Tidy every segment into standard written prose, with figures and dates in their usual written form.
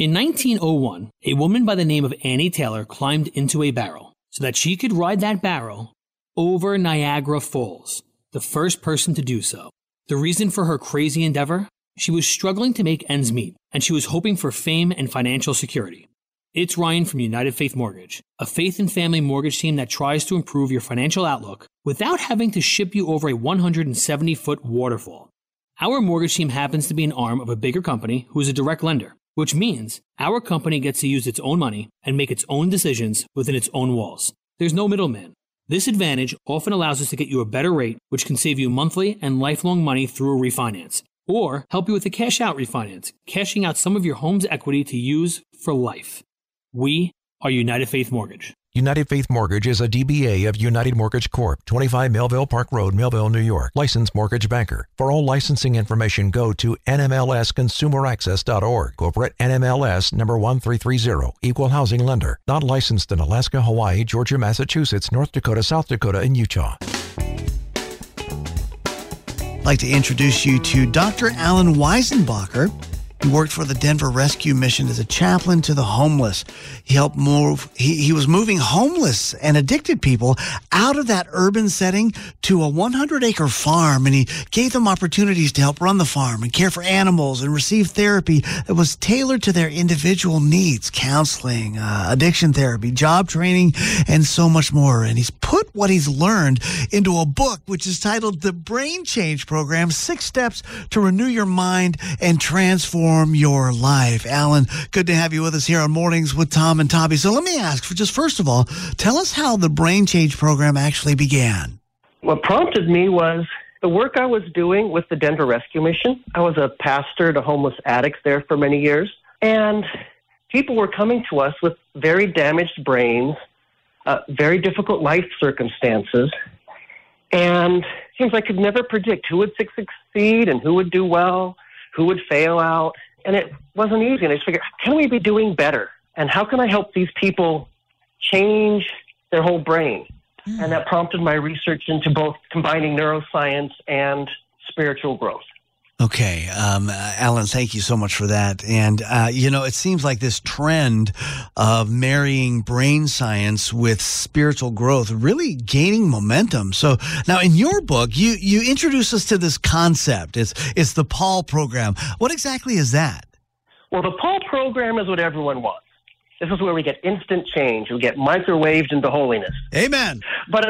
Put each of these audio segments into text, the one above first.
In 1901, a woman by the name of Annie Taylor climbed into a barrel so that she could ride that barrel over Niagara Falls, the first person to do so. The reason for her crazy endeavor? She was struggling to make ends meet, and she was hoping for fame and financial security. It's Ryan from United Faith Mortgage, a faith and family mortgage team that tries to improve your financial outlook without having to ship you over a 170-foot waterfall. Our mortgage team happens to be an arm of a bigger company who is a direct lender, which means our company gets to use its own money and make its own decisions within its own walls. There's no middleman. This advantage often allows us to get you a better rate, which can save you monthly and lifelong money through a refinance, or help you with a cash-out refinance, cashing out some of your home's equity to use for life. We are United Faith Mortgage. United Faith Mortgage is a DBA of United Mortgage Corp., 25 Melville Park Road, Melville, New York. Licensed mortgage banker. For all licensing information, go to nmlsconsumeraccess.org. Corporate NMLS number 1330. Equal housing lender. Not licensed in Alaska, Hawaii, Georgia, Massachusetts, North Dakota, South Dakota, and Utah. I'd like to introduce you to Dr. Alan Weisenbacher. He worked for the Denver Rescue Mission as a chaplain to the homeless. He helped he was moving homeless and addicted people out of that urban setting to a 100-acre farm, and he gave them opportunities to help run the farm and care for animals and receive therapy that was tailored to their individual needs, counseling, addiction therapy, job training, and so much more. And he's put what he's learned into a book, which is titled The Brain Change Program, 6 Steps to Renew Your Mind and Transform Your Life. Alan, good to have you with us here on Mornings with Tom and Toby. So let me ask, first of all, tell us how the Brain Change Program actually began. What prompted me was the work I was doing with the Denver Rescue Mission. I was a pastor to homeless addicts there for many years, and people were coming to us with very damaged brains, very difficult life circumstances, and it seems I could never predict who would succeed and who would do well, who would fail out, and it wasn't easy. And I just figured, can we be doing better? And how can I help these people change their whole brain? And that prompted my research into both combining neuroscience and spiritual growth. Okay. Alan, thank you so much for that. And, it seems like this trend of marrying brain science with spiritual growth really gaining momentum. So now in your book, you introduce us to this concept. It's the Paul program. What exactly is that? Well, the Paul program is what everyone wants. This is where we get instant change. We get microwaved into holiness. Amen. But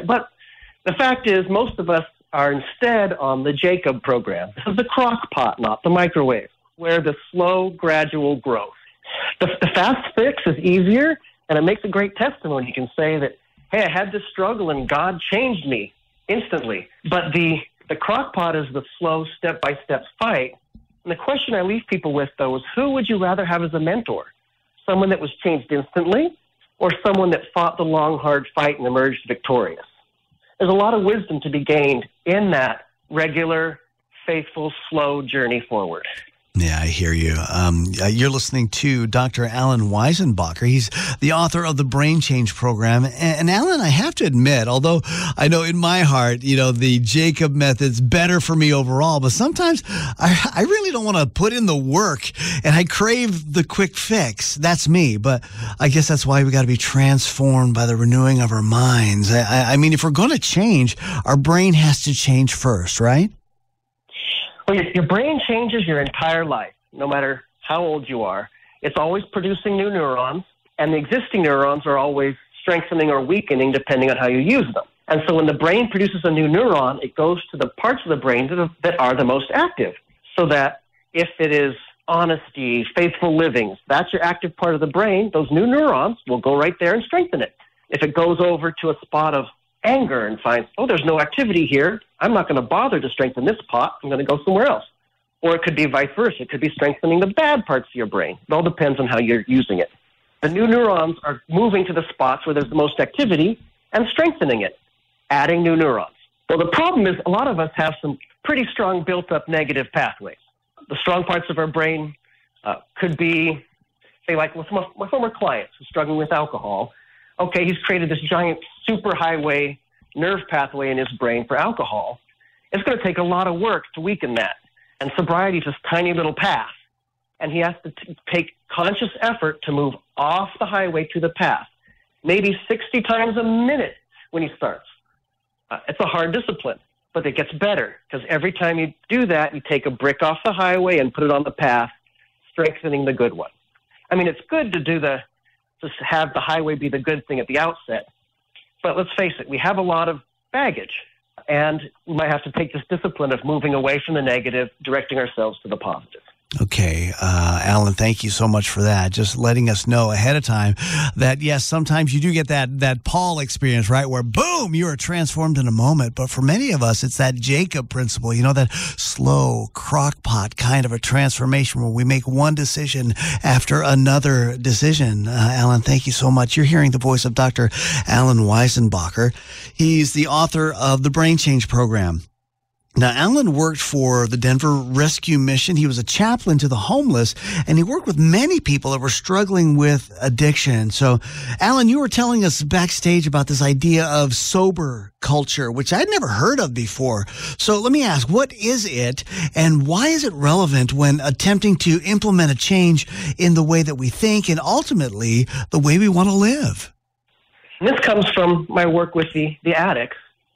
the fact is, most of us are instead on the Jacob program. This is the crock pot, not the microwave, where the slow, gradual growth. The fast fix is easier, and it makes a great testimony. You can say that, hey, I had this struggle, and God changed me instantly. But the crock pot is the slow, step-by-step fight. And the question I leave people with, though, is who would you rather have as a mentor? Someone that was changed instantly, or someone that fought the long, hard fight and emerged victorious? There's a lot of wisdom to be gained in that regular, faithful, slow journey forward. Yeah, I hear you. You're listening to Dr. Alan Weisenbacher. He's the author of the Brain Change Program. And Alan, I have to admit, although I know in my heart, the Jacob method's better for me overall, but sometimes I really don't want to put in the work, and I crave the quick fix. That's me. But I guess that's why we got to be transformed by the renewing of our minds. I mean, if we're going to change, our brain has to change first, right? Well, your brain changes your entire life, no matter how old you are. It's always producing new neurons, and the existing neurons are always strengthening or weakening depending on how you use them. And so when the brain produces a new neuron, it goes to the parts of the brain that are the most active, so that if it is honesty, faithful living, that's your active part of the brain, those new neurons will go right there and strengthen it. If it goes over to a spot of anger and finds, there's no activity here, I'm not going to bother to strengthen this pot, I'm going to go somewhere else. Or it could be vice versa. It could be strengthening the bad parts of your brain. It all depends on how you're using it. The new neurons are moving to the spots where there's the most activity and strengthening it, adding new neurons. Well, the problem is a lot of us have some pretty strong built-up negative pathways. The strong parts of our brain could be, say, like with my former clients who's struggling with alcohol. Okay, he's created this giant superhighway nerve pathway in his brain for alcohol. It's going to take a lot of work to weaken that. And sobriety is this tiny little path. and he has to take conscious effort to move off the highway to the path, maybe 60 times a minute when he starts. It's a hard discipline, but it gets better because every time you do that, you take a brick off the highway and put it on the path, strengthening the good one. I mean, it's good to have the highway be the good thing at the outset, but let's face it, we have a lot of baggage, and we might have to take this discipline of moving away from the negative, directing ourselves to the positive. Okay, Alan, thank you so much for that. Just letting us know ahead of time that, yes, sometimes you do get that Paul experience, right, where, boom, you are transformed in a moment. But for many of us, it's that Jacob principle, that slow crock-pot kind of a transformation where we make one decision after another decision. Alan, thank you so much. You're hearing the voice of Dr. Alan Weisenbacher. He's the author of the Brain Change Program. Now, Alan worked for the Denver Rescue Mission. He was a chaplain to the homeless, and he worked with many people that were struggling with addiction. So, Alan, you were telling us backstage about this idea of sober culture, which I'd never heard of before. So let me ask, what is it, and why is it relevant when attempting to implement a change in the way that we think and ultimately the way we want to live? This comes from my work with the addicts,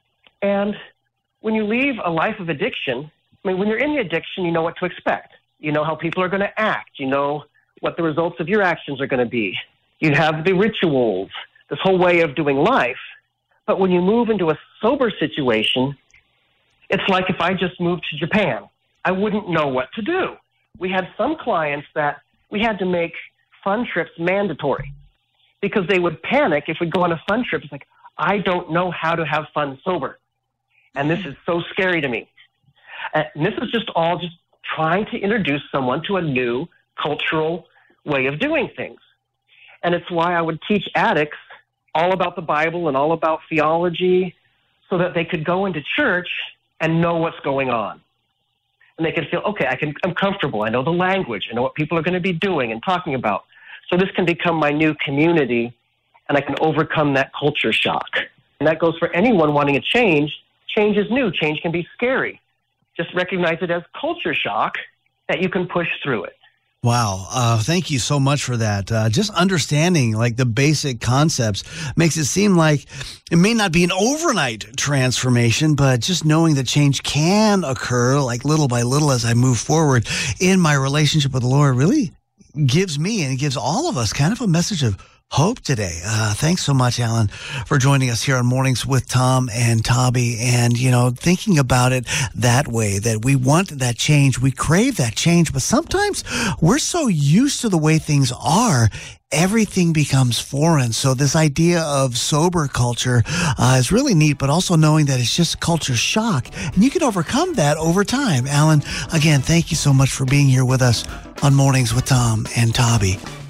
and when you leave a life of addiction, when you're in the addiction, you know what to expect. You know how people are going to act. You know what the results of your actions are going to be. You have the rituals, this whole way of doing life. But when you move into a sober situation, it's like if I just moved to Japan. I wouldn't know what to do. We had some clients that we had to make fun trips mandatory because they would panic if we go on a fun trip. It's like, I don't know how to have fun sober. And this is so scary to me. And this is just trying to introduce someone to a new cultural way of doing things. And it's why I would teach addicts all about the Bible and all about theology so that they could go into church and know what's going on. And they could feel, okay, I'm comfortable. I know the language. I know what people are going to be doing and talking about. So this can become my new community, and I can overcome that culture shock. And that goes for anyone wanting a change. Change is new. Change can be scary. Just recognize it as culture shock that you can push through it. Wow. Thank you so much for that. Just understanding the basic concepts makes it seem like it may not be an overnight transformation, but just knowing that change can occur little by little as I move forward in my relationship with the Lord really gives me and it gives all of us kind of a message of hope today. Thanks so much, Alan, for joining us here on Mornings with Tom and Toby. And, thinking about it that way, that we want that change, we crave that change, but sometimes we're so used to the way things are, everything becomes foreign. So this idea of sober culture is really neat, but also knowing that it's just culture shock. And you can overcome that over time. Alan, again, thank you so much for being here with us on Mornings with Tom and Toby.